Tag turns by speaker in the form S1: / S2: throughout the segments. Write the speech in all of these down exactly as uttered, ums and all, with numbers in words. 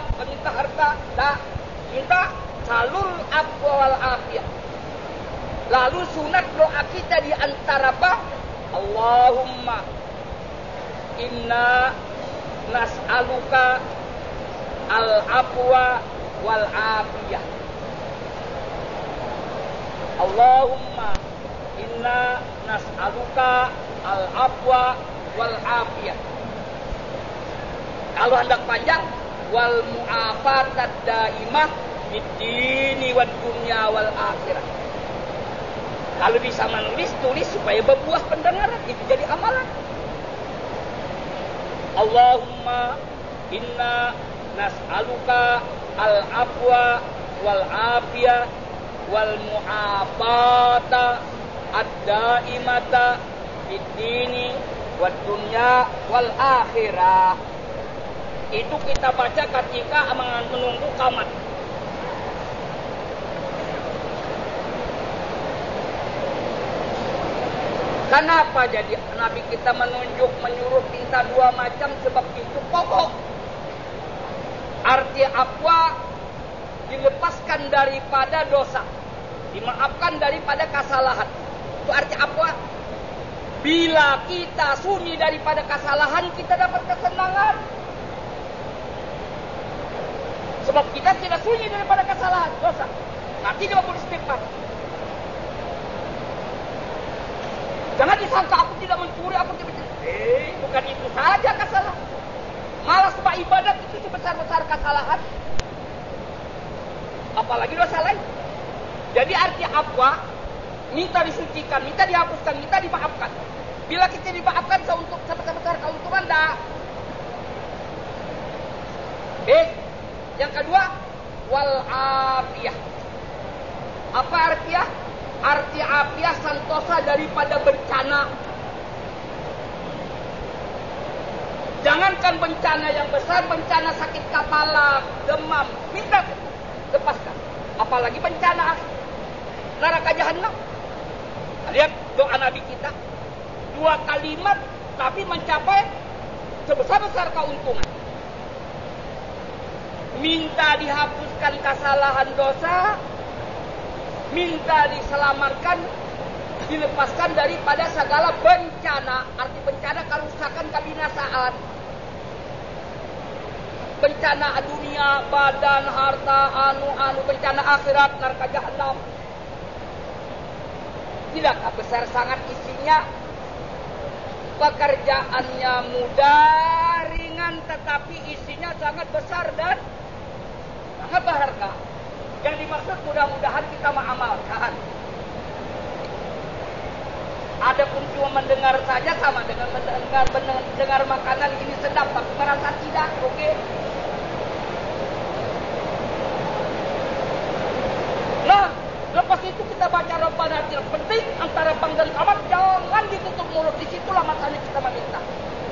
S1: dunia, minta harta, tak minta salul afwa wal afiyah. Lalu sunat doa kita di antara apa? Allahumma inna nas'aluka al-afwa wal afiyah. Allahumma inna nas'aluka al-afwa wal afiyah. Kalau hendak panjang, wal mu'afatad daimah fid dini wad dunya wal akhirah. Kalau bisa menulis, tulis supaya berbuah pendengaran, itu jadi amalan. Allahumma inna nas'aluka al-afwa wal afiyah wal mu'afata ad-daimata fid dini wad dunya wal akhirah. Itu kita baca ketika menunggu qamat. Kenapa jadi Nabi kita menunjuk, menyuruh minta dua macam? Sebab itu pokok. Arti afwa dilepaskan daripada dosa, dimaafkan daripada kesalahan. Itu arti afwa. Bila kita sunyi daripada kesalahan, kita dapat kesenangan. Sebab kita tidak sunyi daripada kesalahan, dosa. Nanti dia boleh istighfar. Jangan disangka aku tidak mencuri, aku tidak mencuri. Eh, bukan itu saja kesalahan. Malah sebab ibadat itu sebesar-besar kesalahan. Apalagi dosa lain. Jadi arti afwa, minta disucikan, minta dihapuskan, minta dimaafkan. Bila kita dimaafkan untuk sebesar-besar keuntungan, dah. Eh, yang kedua, wal afiyah. Apa artinya? Arti afiyah santosa daripada bencana. Jangankan bencana yang besar, bencana sakit kepala, demam, minta lepaskan. Apalagi bencana neraka jahanam. Lihat doa Nabi kita, dua kalimat tapi mencapai sebesar-besar keuntungan. Minta dihapuskan kesalahan dosa, minta diselamatkan, dilepaskan daripada segala bencana. Arti bencana kerusakan, kebinasaan. Bencana dunia, badan, harta, anu-anu, bencana akhirat, neraka jahanam. Tidakkah besar sangat isinya? Pekerjaannya mudah, ringan, tetapi isinya sangat besar dan sangat berharga. Yang dimaksud mudah-mudahan kita mengamalkan. Adapun cuma mendengar saja sama dengan mendengar, mendengar makanan ini sedap tapi merasa tidak, oke? Okay? Nah, lepas itu kita baca Rabbana atina. Penting antara bang dan amat jangan ditutup mulut. Di situlah masanya kita meminta.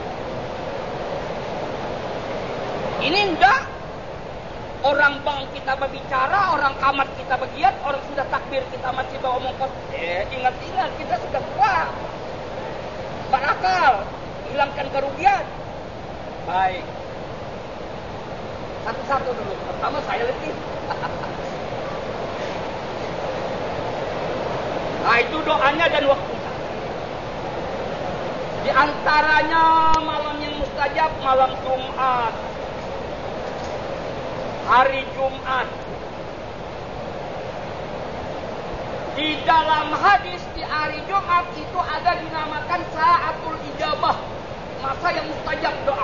S1: Ini enggak. Orang bang kita berbicara, orang kamat kita begiat, orang sudah takbir kita masih bawa omong kosong. Eh, ingat-ingat kita sudah tua, berakal, hilangkan kerugian. Baik, satu-satu dulu. Pertama saya letih. Nah itu doanya dan waktunya. Di antaranya malam yang mustajab, malam Jumat. Hari Jumat. Di dalam hadis di hari Jumat itu ada dinamakan sa'atul ijabah, masa yang mustajab doa.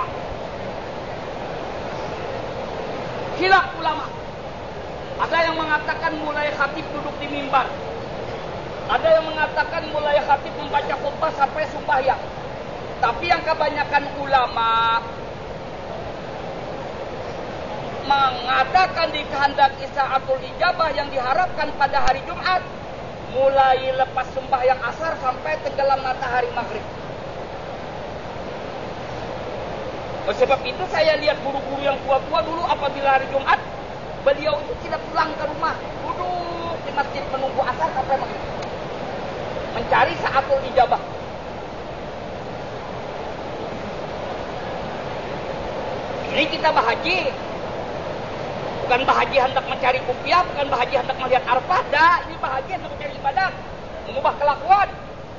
S1: Khilaf ulama. Ada yang mengatakan mulai khatib duduk di mimbar. Ada yang mengatakan mulai khatib membaca khutbah sampai sembahyang. Tapi yang kebanyakan ulama mengatakan dikehendaki sa'atul ijabah yang diharapkan pada hari Jumat mulai lepas sembahyang asar sampai tenggelam matahari maghrib. Sebab itu saya lihat guru-guru yang tua-tua dulu apabila hari Jumat beliau itu tidak pulang ke rumah, duduk di masjid menunggu asar sampai maghrib, mencari sa'atul ijabah. Ini kita bahagia. Bukan bahagia hendak mencari rupiah, bukan bahagia hendak melihat Arafah, dah, ini bahagia hendak mencari ibadah, mengubah kelakuan.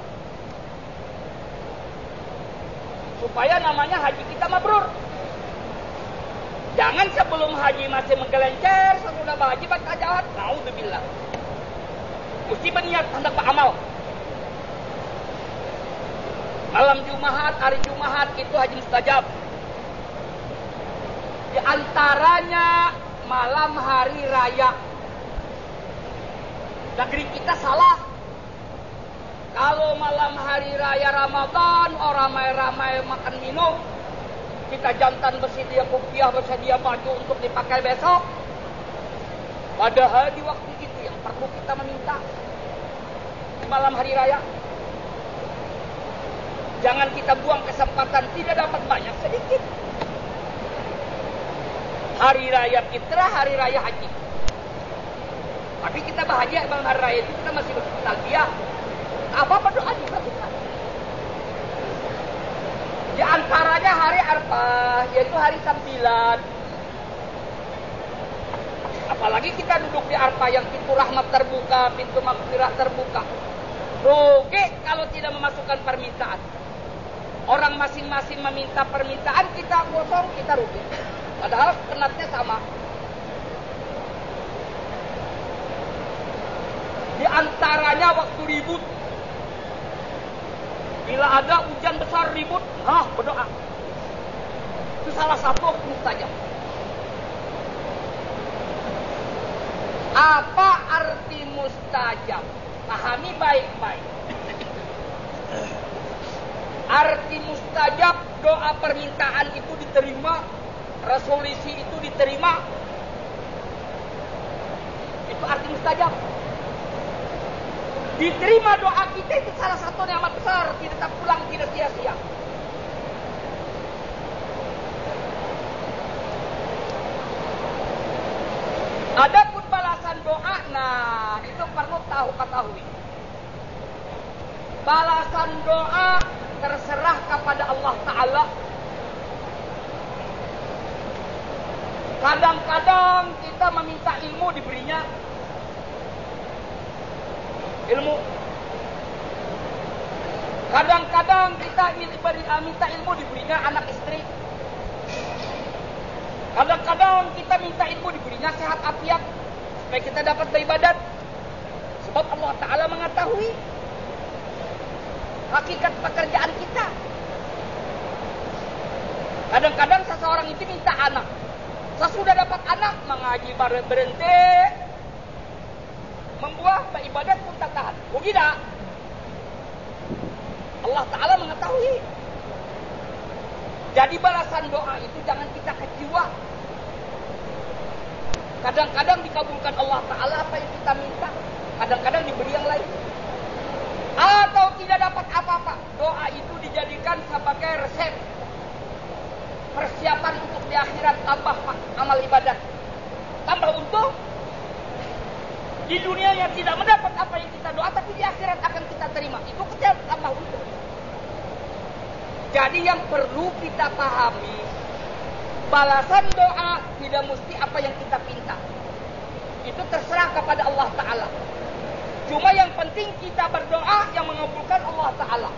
S1: Supaya namanya haji kita mabrur. Jangan sebelum haji masih menggelencer, sesudah haji baca jahat, naudzubillah. Mesti berniat hendak beramal. Malam Jumat, hari Jumat itu haji mustajab. Di antaranya malam hari raya. Negeri kita salah. Kalau malam hari raya Ramadan, orang ramai-ramai makan minum, kita jantan bersedia kopiah, bersedia baju untuk dipakai besok. Padahal di waktu itu yang perlu kita meminta di malam hari raya. Jangan kita buang kesempatan, tidak dapat banyak, sedikit. Hari raya fitrah, hari raya haji. Tapi kita bahagia malam hari raya itu kita masih bertalbiyah. Apa-apa doa juga kita. Di antaranya hari Arafah, yaitu hari sembilan. Apalagi kita duduk di Arafah yang pintu rahmat terbuka, pintu maghfirah terbuka. Rugi kalau tidak memasukkan permintaan. Orang masing-masing meminta permintaan, kita kosong, kita rugi. Padahal penatnya sama. Di antaranya waktu ribut. Bila ada hujan besar ribut, hah, berdoa. Itu salah satu mustajab. Apa arti mustajab? Pahami baik-baik. Arti mustajab, doa permintaan itu diterima, resolusi itu diterima. Itu arti mustajab. Diterima doa kita itu salah satu nikmat besar, tidak terpulang, tidak sia-sia. Adapun balasan doa, nah itu perlu tahu ketahui. Balasan doa terserah kepada Allah Ta'ala. Kadang-kadang kita meminta ilmu diberinya. Ilmu. Kadang-kadang kita minta ilmu diberinya anak istri. Kadang-kadang kita minta ilmu diberinya sehat afiat supaya kita dapat beribadat. Sebab Allah Ta'ala mengetahui hakikat pekerjaan kita. Kadang-kadang seseorang itu minta anak. Sesudah dapat anak, mengaji berhenti, membuah beribadat pun tak tahan. Rugi tak? Allah Ta'ala mengetahui. Jadi balasan doa itu jangan kita kecewa. Kadang-kadang dikabulkan Allah Ta'ala apa yang kita minta. Kadang-kadang diberi yang lain. Atau tidak dapat apa-apa. Doa itu dijadikan sebagai resep. Persiapan untuk di akhirat, tambah amal ibadat. Tambah untung. Di dunia yang tidak mendapat apa yang kita doa, tapi di akhirat akan kita terima. Itu kecil tambah untung. Jadi yang perlu kita pahami, balasan doa tidak mesti apa yang kita pinta. Itu terserah kepada Allah Ta'ala. Cuma yang penting kita berdoa yang mengabulkan Allah Ta'ala.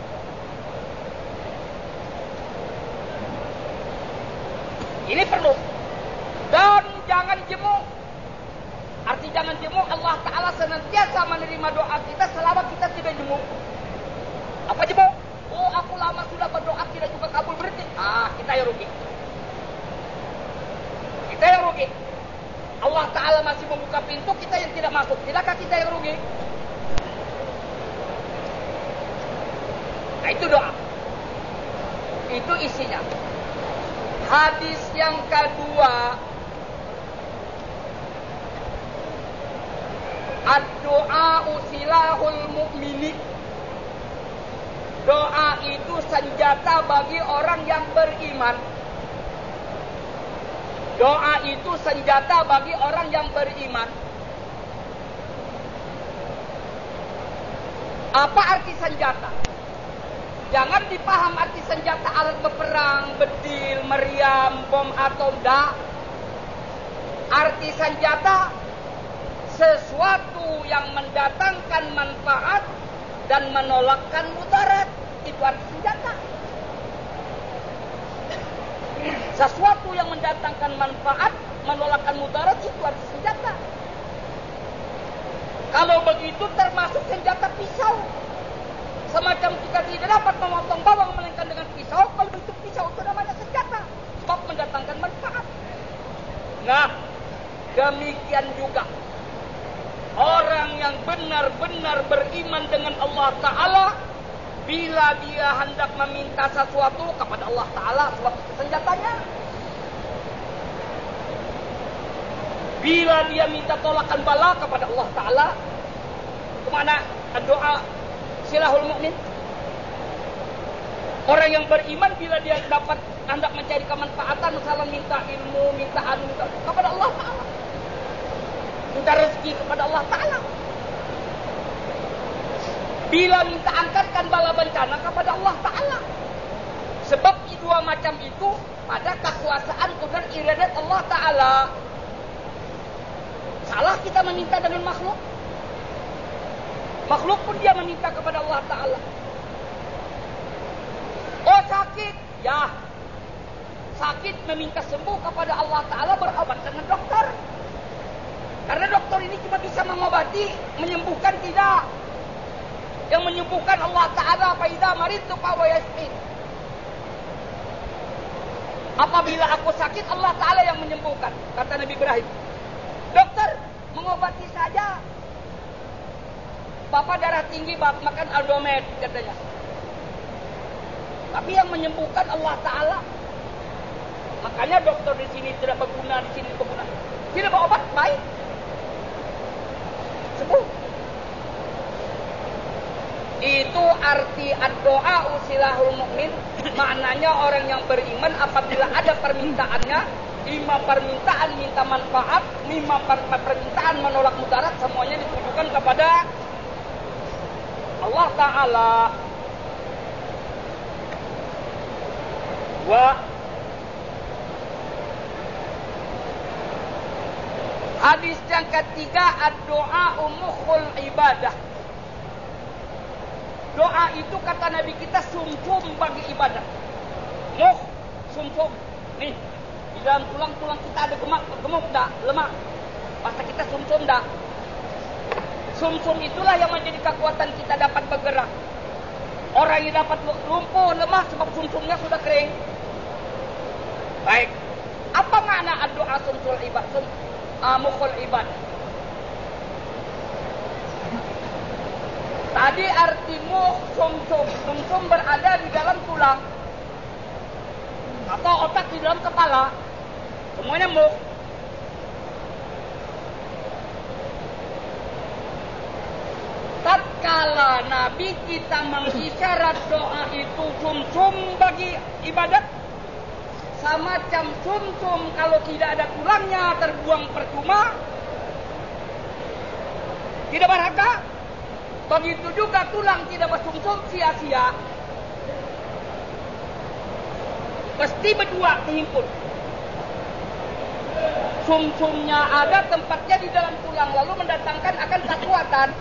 S1: Ini perlu. Dan jangan jemu. Arti jangan jemu, Allah Ta'ala senantiasa menerima doa kita selama kita tidak jemu. Apa jemu? Oh, aku lama sudah berdoa tidak juga kabul, berarti ah, kita yang rugi. Kita yang rugi. Allah Ta'ala masih membuka pintu, kita yang tidak masuk. Tidakkah kita yang rugi? Nah, itu doa. Itu isinya. Hadis yang kedua, ad-du'a silahul mu'mini. Doa itu senjata bagi orang yang beriman. Doa itu senjata bagi orang yang beriman. Apa arti senjata? Jangan dipaham arti senjata alat berperang, bedil, meriam, bom atom, dak. Arti senjata, sesuatu yang mendatangkan manfaat dan menolakkan mudarat. Itu arti senjata. Sesuatu yang mendatangkan manfaat, menolakkan mudarat, itu arti senjata. Kalau begitu termasuk senjata pisau. Semacam kita tidak dapat memotong bawang melainkan dengan pisau, kalau bentuk pisau itu namanya senjata. Sebab mendatangkan manfaat. Nah, demikian juga orang yang benar-benar beriman dengan Allah Ta'ala, bila dia hendak meminta sesuatu kepada Allah Ta'ala, sebab itu senjatanya. Bila dia minta tolakan bala kepada Allah Ta'ala, kemana? Doa silahul mu'min. Orang yang beriman bila dia dapat hendak mencari kemanfaatan, misalnya minta ilmu, minta anu, minta kepada Allah Ta'ala, minta rezeki kepada Allah Ta'ala. Bila minta angkatkan bala bencana kepada Allah Ta'ala. Sebab dua macam itu pada kekuasaan dan iradat Allah Ta'ala. Salah kita meminta dengan makhluk. Makhluk pun dia meminta kepada Allah Ta'ala. Oh sakit, ya. Sakit meminta sembuh kepada Allah Ta'ala, berobat dengan dokter. Karena dokter ini cuma bisa mengobati, menyembuhkan tidak. Yang menyembuhkan Allah Ta'ala, faida maritu fahuwa yashfin. Apabila aku sakit, Allah Ta'ala yang menyembuhkan, kata Nabi Ibrahim. Dokter mengobati saja. Bapak darah tinggi, bapak makan Aldomet katanya. Tapi yang menyembuhkan Allah Ta'ala. Makanya dokter di sini tidak berguna, di sini berguna. Tidak berobat, baik. Sembuh. Itu arti ad-doa usilahul mu'min. Maknanya orang yang beriman apabila ada permintaannya, lima permintaan minta manfaat, lima permintaan menolak mudarat, semuanya ditujukan kepada Allah Ta'ala. Wa hadis yang ketiga, ad-doa umukhul ibadah. Doa itu kata Nabi kita sumsum bagi ibadah. Muh, sumsum. Nih, di dalam tulang-tulang kita ada gemuk, gemuk dah, lemak. Masa kita sumsum dah. Sumsum itulah yang menjadi kekuatan kita dapat bergerak. Orang yang dapat lumpuh, lemah sebab sumsumnya sudah kering. Baik. Apa makna doa sumsul ibadah? Sum, uh, mukhul ibadah. Tadi arti muh, sumsum. Sumsum berada di dalam tulang. Atau otak di dalam kepala. Semuanya muh. Tatkala Nabi kita mengisyarat doa itu sumsum bagi ibadat, semacam sumsum kalau tidak ada tulangnya terbuang percuma, tidak berharga. Begitu juga tulang tidak bersumsum sia-sia, pasti berdua dihimpun. Sumsumnya ada, tempatnya di dalam tulang, lalu mendatangkan akan kekuatan.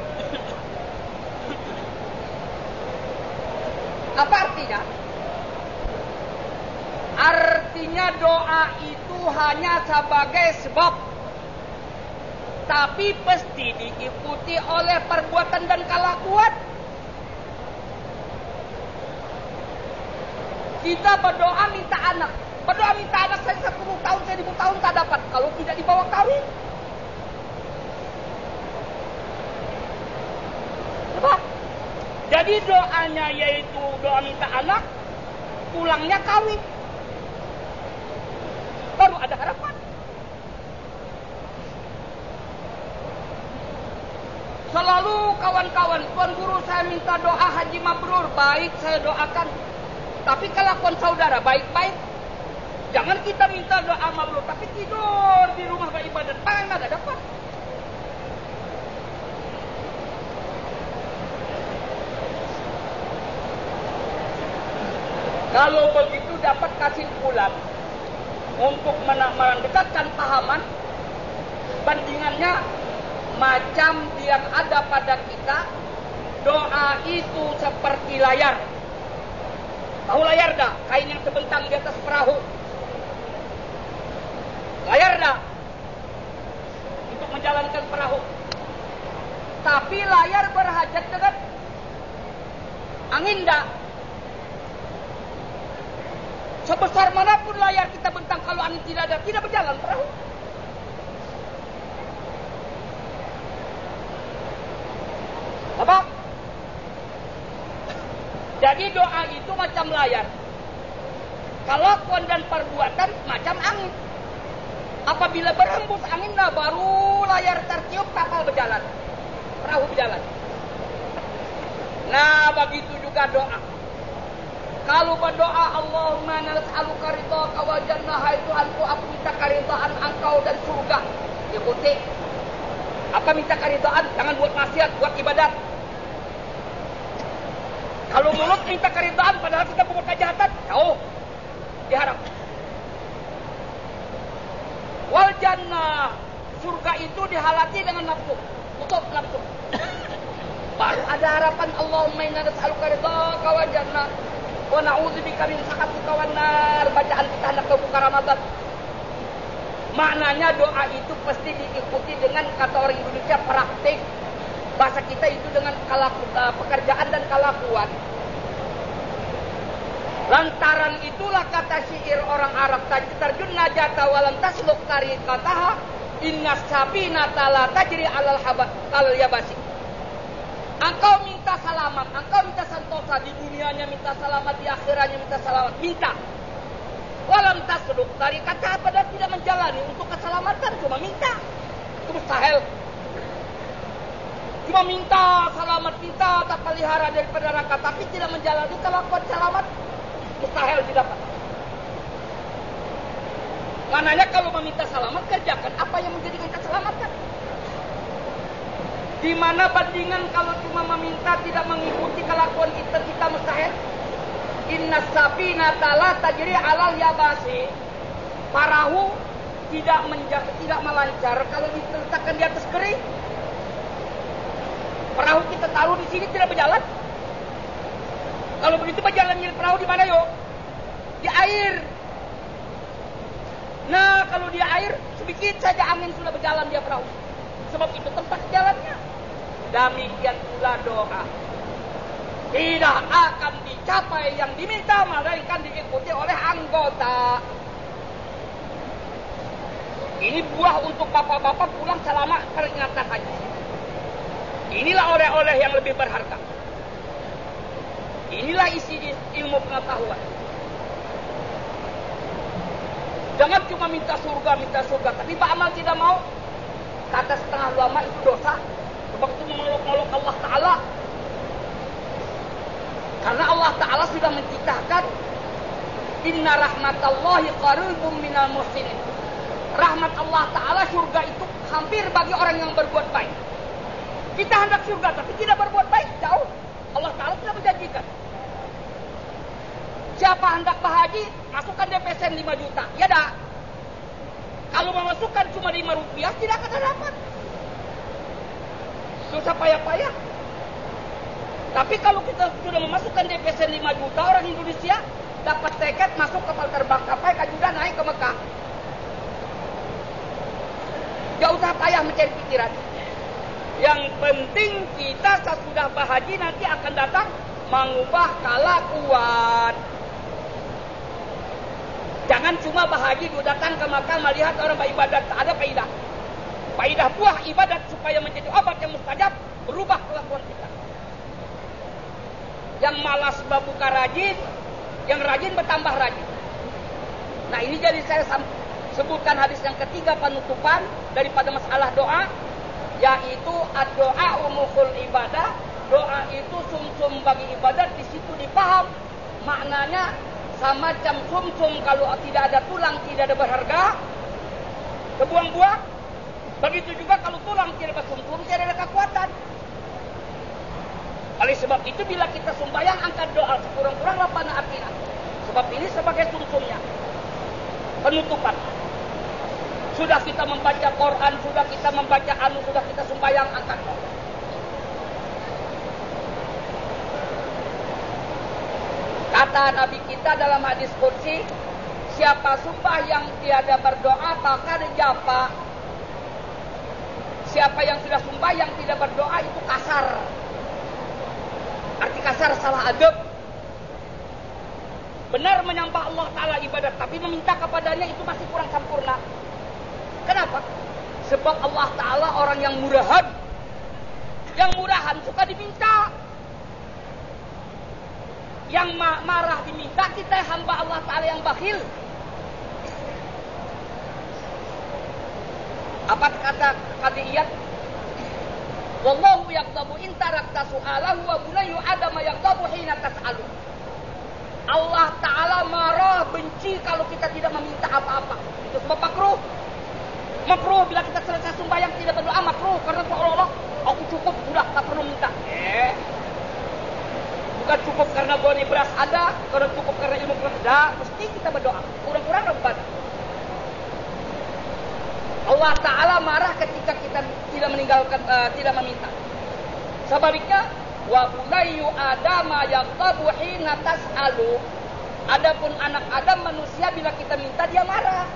S1: Apa artinya? Artinya doa itu hanya sebagai sebab, tapi pasti diikuti oleh perbuatan dan kelakuan. Kita berdoa minta anak, berdoa minta anak saya sepuluh tahun, seribu tahun tak dapat kalau tidak dibawa kawin. Apa? Jadi doanya yaitu doa minta anak, pulangnya kawin. Baru ada harapan. Selalu kawan-kawan, tuan guru saya minta doa haji mabrur, baik saya doakan. Tapi kelakuan saudara baik-baik. Jangan kita minta doa mabrur, tapi tidur di rumah beribadat, mana ada dapat. Kalau begitu dapat kesimpulan untuk mendekatkan pahaman, bandingannya macam yang ada pada kita, doa itu seperti layar. Tahu layar dah? Kain yang terbentang di atas perahu. Layar dah? Untuk menjalankan perahu. Tapi layar berhajat dengan angin dah. Sebesar manapun layar kita bentang, kalau angin tidak ada, tidak berjalan perahu. Apa? Jadi doa itu macam layar. Kelakuan dan perbuatan macam angin. Apabila berhembus angin, nah baru layar tertiup, kapal berjalan, perahu berjalan. Nah begitu juga doa. Kalau berdoa, Allahumma nas'aluka ridhaka wa jannah, hai Tuhanku, aku minta keridhaan Engkau dan surga. Ikuti. Apa minta keridhaan? Jangan buat maksiat, buat ibadat. Kalau mulut minta keridhaan padahal kita berbuat kejahatan, jauh diharap. Wal jannah, surga itu dihalati dengan nafsu, tutup nafsu. Baru ada harapan, Allahumma inna nas'aluka ridhaka wa jannah wa na'udzubika min sakhatika wan nar. Bacaan kita hendak ke buka Ramadan. Maknanya doa itu pasti diikuti dengan, kata orang Indonesia, praktik. Bahasa kita itu dengan kalaku, uh, pekerjaan dan kelakuan. Lantaran itulah kata syair orang Arab, terjun najata walam tasluk tariqataha, inna sabinata la tajri alal haba al yabasi. Engkau minta selamat, engkau minta santosa, di dunianya minta selamat, di akhiratnya minta selamat, minta. Walam tasluk tariqataha, padahal tidak menjalani untuk keselamatan, cuma minta. Itu mustahil. Cuma minta selamat, minta tak pelihara daripada neraka, tapi tidak menjalani kelakuan selamat, mustahil didapat. Maknanya kalau meminta selamat, kerjakan apa yang menjadikan keselamatan. Di mana bandingan kalau cuma meminta tidak mengikuti kelakuan kita, kita mustahil. Inna sabinata la tajri alal yabasi. Perahu tidak menjaga, tidak melancar kalau diletakkan di atas kering. Perahu kita taruh di sini tidak berjalan. Kalau begitu berjalannya perahu di mana yo? Di air. Nah kalau di air sedikit saja angin sudah berjalan dia perahu. Sebab itu tempat jalannya. Demikian pula doa. Tidak akan dicapai yang diminta, melainkan diikuti oleh anggota. Ini buah untuk bapak-bapak pulang selama peringatan haji. Inilah oleh-oleh yang lebih berharga. Inilah isi ilmu pengetahuan. Jangan cuma minta surga, minta surga, tapi beramal tidak mau. Kata setengah ulama itu dosa. Sebab itu memeluk-meluk Allah Ta'ala. Karena Allah Ta'ala sudah menciptakan, inna rahmatallahi qaribum minal muhsinin. Rahmat Allah Ta'ala, surga itu hampir bagi orang yang berbuat baik. Kita hendak surga tapi tidak berbuat baik, jauh. Allah Ta'ala sudah menjanjikan. Siapa hendak berhaji, masukkan D P S lima juta. Ya dah. Kalau memasukkan cuma lima rupiah, tidak akan dapat. Susah payah-payah. Tapi kalau kita sudah memasukkan D P S lima juta, orang Indonesia dapat tiket masuk kapal terbang kapal kajudan naik ke Mekah. Gak usah payah mencari pikiran. Yang penting kita sesudah berhaji nanti akan datang mengubah kelakuan. Jangan cuma berhaji datang ke Makkah melihat orang beribadat, tak ada faidah. Faidah buah ibadat supaya menjadi obat yang mustajab, berubah kelakuan kita. Yang malas berbuka rajin, yang rajin bertambah rajin. Nah ini jadi saya sebutkan hadis yang ketiga penutupan daripada masalah doa, yaitu ad-doa umukhul ibadah. Doa itu sumsum bagi ibadat. Di situ dipaham maknanya sama macam sumsum, kalau tidak ada tulang tidak ada berharga, kebuang buah. Begitu juga kalau tulang tidak bersumsum tidak ada kekuatan. Oleh sebab itu bila kita sembahyang angkat doa sekurang-kurang lapan atina. Sebab ini sebagai sumsumnya. penutupan. Sudah kita membaca Quran, sudah kita membaca anu, sudah kita sembahyang angkat. Kata Nabi kita dalam hadis qudsi, siapa sumpah yang tiada berdoa maka dijapa. Siapa yang sudah sumpah yang tidak berdoa itu kasar. Arti kasar salah adab. Benar menyembah Allah Ta'ala ibadat, tapi meminta kepadanya itu masih kurang sempurna. Kenapa? Sebab Allah Ta'ala orang yang murahan. Yang murahan suka diminta. Yang ma- marah diminta, kita hamba Allah Ta'ala yang bakhil. Apa kata Qadiyat? Wallahu yaqdabu in tarakta su'alahu wa bunayyu adama yaqdabu hina tas'alu. Allah Ta'ala marah, benci kalau kita tidak meminta apa-apa. Itu sebab makruh. Makruh bila kita selesai sembahyang tidak berdoa, makruh. Karena seolah-olah aku cukup, sudah tak perlu minta. Eh, bukan cukup karena goni beras ada, karena cukup karena ilmu Quran ada, mesti kita berdoa. Kurang-kurang beribadah. Allah Ta'ala marah ketika kita tidak meninggalkan, uh, tidak meminta. Sebaliknya, wa bunayyu adama yaqtabu hina tas'alu. Adapun anak Adam manusia bila kita minta dia marah.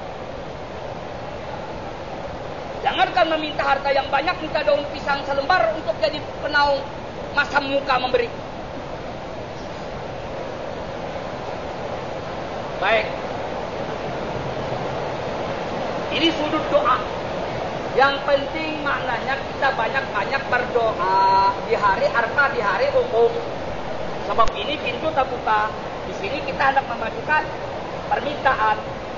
S1: Jangankan meminta harta yang banyak, minta daun pisang selembar untuk jadi penaung masam muka memberi. Baik. Ini sudut doa. Yang penting maknanya kita banyak-banyak berdoa di hari Arafah, di hari Wukuf. Sebab ini pintu terbuka. Di sini kita hendak memajukan permintaan.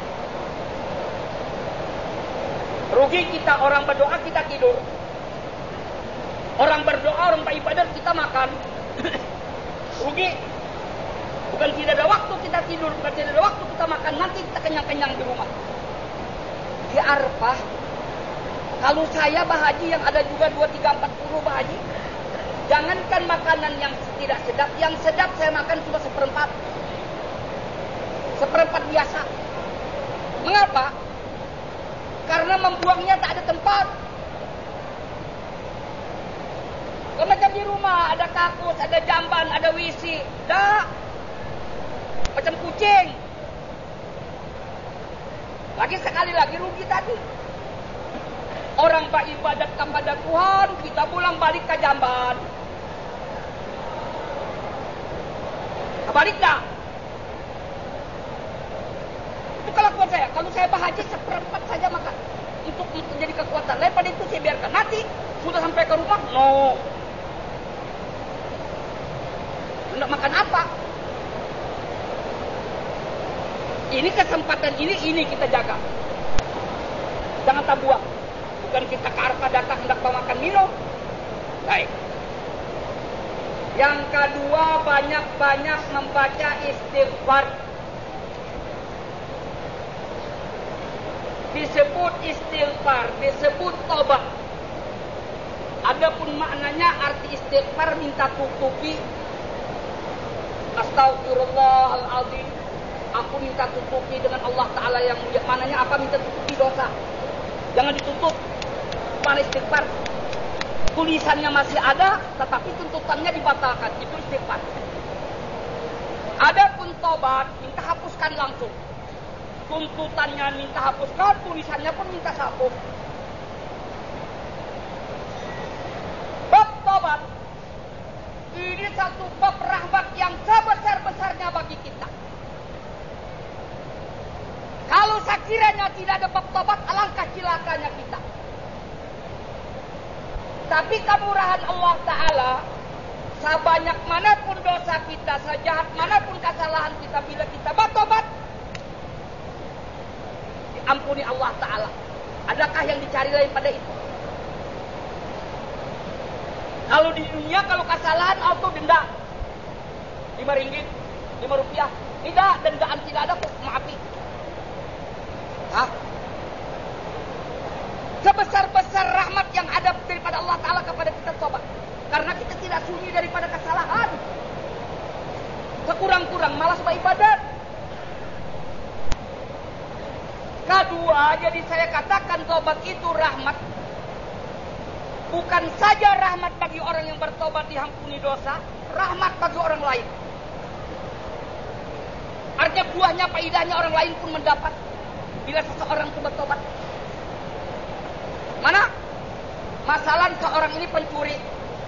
S1: Rugi kita orang berdoa kita tidur. Orang berdoa, orang beribadah kita makan. Rugi. Bukan tidak ada waktu kita tidur, bukan tidak ada waktu kita makan. Nanti kita kenyang-kenyang di rumah. Di Arafah, kalau saya bahaji yang ada juga dua, tiga, empat puluh bahaji, jangankan makanan yang tidak sedap, yang sedap saya makan cuma seperempat. Seperempat biasa. Mengapa? Karena membuangnya tak ada tempat. Kalau macam di rumah, ada kakus, ada jamban, ada W C. Dah. Macam kucing. Lagi sekali lagi rugi tadi. Orang beribadat kepada Tuhan, kita pulang balik ke jamban. Balik dah. Itu kelakuan saya. Kalau saya bahagia seperempat saja makan. Untuk menjadi kekuatan. Lepas itu saya biarkan. Nanti sudah sampai ke rumah, no. Hendak makan apa? Ini kesempatan ini, ini kita jaga. Jangan tak buang. Bukan kita ke Arafah datang hendak makan minum. Baik. Yang kedua, banyak-banyak membaca istighfar. Disebut istighfar, disebut tobat. Adapun maknanya arti istighfar minta tutupi. Astaghfirullahaladzim. Aku minta tutupi dengan Allah Ta'ala yang mulia. Mananya apa? Minta tutupi dosa. Jangan ditutup. Mana istighfar? Tulisannya masih ada, tetapi tuntutannya dibatalkan. Itu istighfar. Adapun tobat, minta hapuskan langsung. Tuntutannya minta hapuskan, tulisannya pun minta hapus. Bab tobat. Ini satu bab rahmat yang sebesar-besarnya bagi kita. Kalau sekiranya tidak ada bab tobat, alangkah cilakanya kita. Tapi kemurahan Allah Ta'ala, sebanyak manapun dosa kita, sejahat manapun kesalahan kita, bila kita bertobat, diampuni Allah Ta'ala. Adakah yang dicari daripada itu? Kalau di dunia, kalau kesalahan, auto denda. lima ringgit, lima rupiah. Tidak, dendaan tidak ada, maafi. Hah? Sebesar-besar rahmat yang ada daripada Allah Ta'ala kepada kita tobat. Karena kita tidak sunyi daripada kesalahan. Sekurang-kurang malas beribadat. Kedua, jadi saya katakan tobat itu rahmat. Bukan saja rahmat bagi orang yang bertobat diampuni dosa, rahmat bagi orang lain. Artinya buahnya, faedahnya orang lain pun mendapat bila seseorang itu bertobat. Mana? Masalah seorang ini pencuri.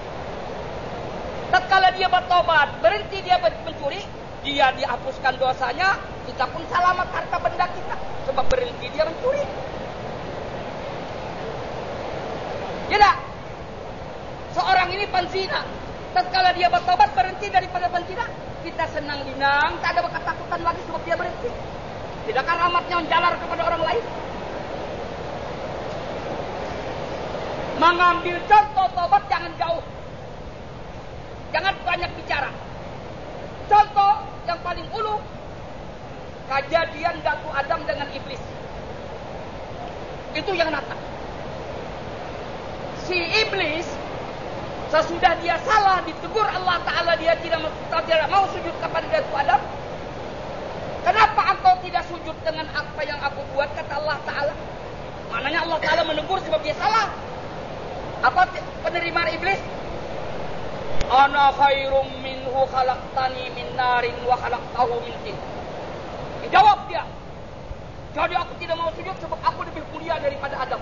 S1: Tatkala dia bertobat, berhenti dia mencuri, dia dihapuskan dosanya, kita pun selamat harta benda kita sebab berhenti dia mencuri. Tidak. Seorang ini penzina, tatkala dia bertobat berhenti daripada penzina, kita senang-senang, tak ada ketakutan lagi sebab dia berhenti. Tidakkah rahmatnya menjalar kepada orang lain? Mengambil contoh tobat jangan jauh. Jangan banyak bicara. Contoh yang paling ulu, kejadian Datu Adam dengan iblis. Itu yang nyata. Si iblis sesudah dia salah ditegur Allah Ta'ala, dia tidak, tidak mau sujud kepada Datu Adam. Kenapa engkau tidak sujud dengan apa yang aku buat, kata Allah Ta'ala. Maknanya Allah Ta'ala menegur sebab dia salah. Apa penerimaan iblis? Ana khairum minhu khalaqtani min narin wa khalaqtahu min tin. Dijawab dia. Jadi aku tidak mau sujud sebab aku lebih mulia daripada Adam.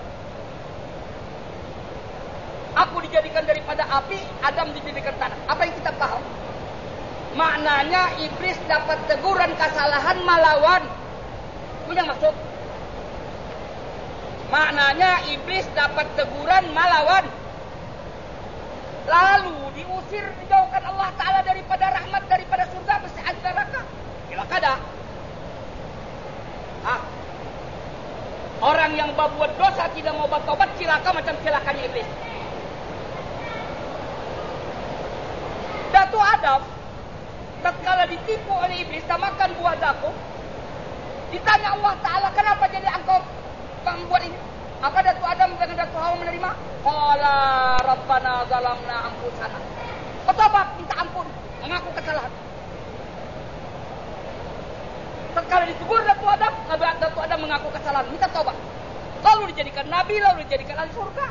S1: Aku dijadikan daripada api, Adam dijadikan tanah. Apa yang kita paham? Maknanya iblis dapat teguran kesalahan melawan. Punya maksud? Maknanya iblis dapat teguran melawan. Lalu diusir, dijauhkan Allah Ta'ala daripada rahmat, daripada surga, bersihan neraka. Gila kada. Ah. Orang yang berbuat dosa tidak mau bertobat, cilaka macam cilakanya iblis. Datu Adam, tatkala ditipu oleh iblis, tak makan buah zakum, ditanya Allah Ta'ala, kenapa jadi engkau membuat ini? Apa Datu Adam dengan Datu Hawa menerima? Qala Rabbana zalamna anfusana. Bertobat, minta ampun, mengaku kesalahan. Tatkala ditegur Datu Adam, Datu Adam mengaku kesalahan, minta tobat. Lalu dijadikan nabi, lalu dijadikan ahli surga.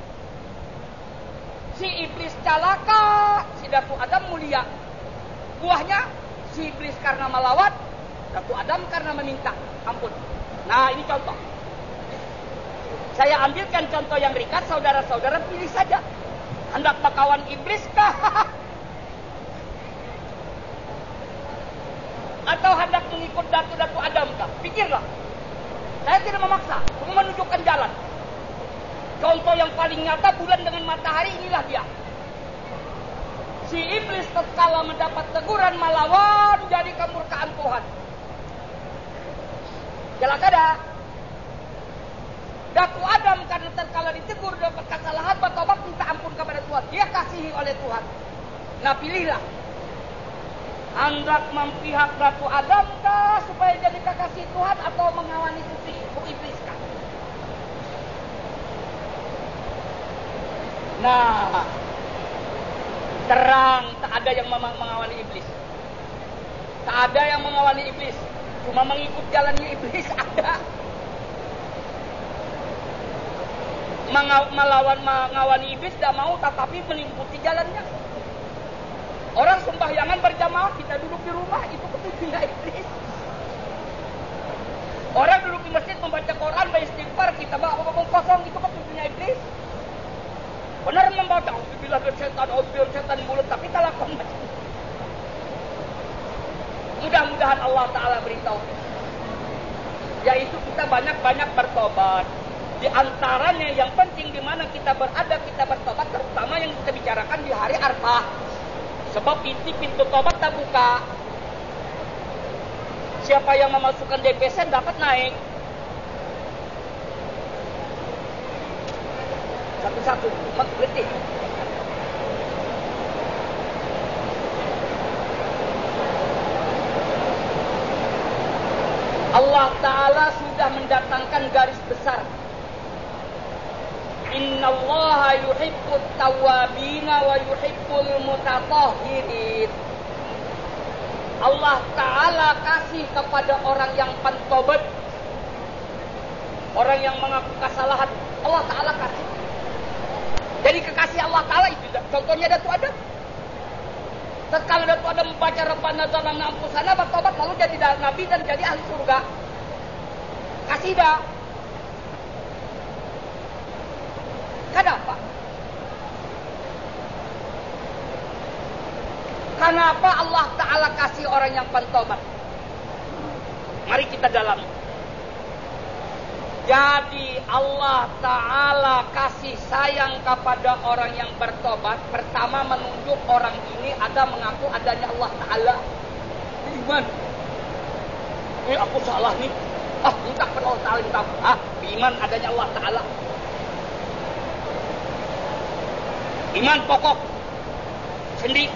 S1: Si iblis celaka, si Datu Adam mulia. Buahnya, si iblis karena melawan, Datu Adam karena meminta ampun. Nah, ini contoh. Saya ambilkan contoh yang ringkas, saudara-saudara pilih saja. Hendak berkawan iblis kah? Atau hendak mengikut Datu-Datu Adam kah? Pikirlah. Saya tidak memaksa, cuma menunjukkan jalan. Contoh yang paling nyata, bulan dengan matahari, inilah dia. Si iblis tatkala mendapat teguran melawan, jadi kemurkaan Tuhan. Jelas ada. Datu Adam karena tatkala ditegur dapat kesalahan, bertobat minta ampun kepada Tuhan. Dia kasihi oleh Tuhan. Nah, pilihlah. Hendak memihak Datu Adam kah supaya jadi kekasih Tuhan, atau mengawani si iblis kah? Nah, terang tak ada yang mengawani iblis. Tak ada yang mengawani iblis. Cuma mengikut jalannya iblis ada. Melawan mengawani iblis tidak mau, tetapi mengikuti jalannya. Orang sembahyangan berjamaah, kita duduk di rumah, itu petunjuknya iblis. Orang duduk di masjid membaca Quran, beristighfar, kita bawa ngomong kosong, itu petunjuknya iblis. Benar membaca, auzubillah dari setan, auzubillah dari setan mulut, tapi tak lakukan macam itu. Mudah-mudahan Allah Ta'ala beritahu. Yaitu kita banyak-banyak bertobat. Di antaranya yang penting di mana kita berada, kita bertobat, terutama yang kita bicarakan di hari Arafah. Sebab pintu pintu tobat tak buka. Siapa yang memasukkan D P S dapat naik. Satu-satu, berhenti. Allah Ta'ala sudah mendatangkan garis besar. Innallaha yuhibbut tawwabina wa yuhibbul mutatahhirin. Allah Ta'ala kasih kepada orang yang pentobat. Orang yang mengaku kesalahan, Allah Ta'ala kasih. Jadi kekasih Allah Ta'ala itu, contohnya Datu Adam. Tatkala Datu Adam membaca Rabbana zalamna anfusana, bertobat lalu jadi nabi dan jadi ahli surga. Kasih dah. Kenapa? Kenapa Allah Ta'ala kasih orang yang bertobat? Mari kita dalam. Jadi Allah Ta'ala kasih sayang kepada orang yang bertobat. Pertama menunjuk orang ini ada mengaku adanya Allah Ta'ala. Iman. Ini aku salah nih. Ah, minta kepada Allah Ta'ala. Minta. Ah, iman adanya Allah Ta'ala. Iman pokok. Sendi.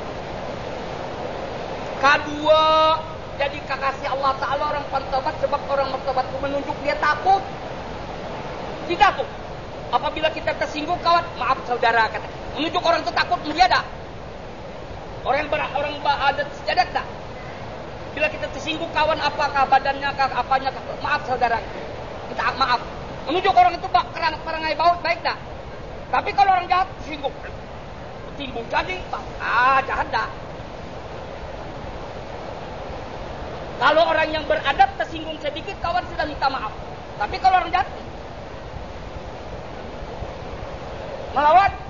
S1: Kedua, jadi kekasih Allah Ta'ala orang bertobat sebab orang bertobat itu menunjuk dia takut. Tidak tuh. Apabila kita tersinggung kawan, maaf saudara kata. Menunjuk orang itu takut menjadak. Orang yang ber, orang ada sejadak tak. Bila kita tersinggung kawan apakah badannya kah apanya kah, maaf saudara. Kita maaf. Menunjuk orang itu bak kerang perangai baut baik tak. Tapi kalau orang jahat tersinggung. Timbul jadi ah jahat tak. Kalau orang yang beradab tersinggung sedikit, kawan sudah minta maaf. Tapi kalau orang jahat, melawan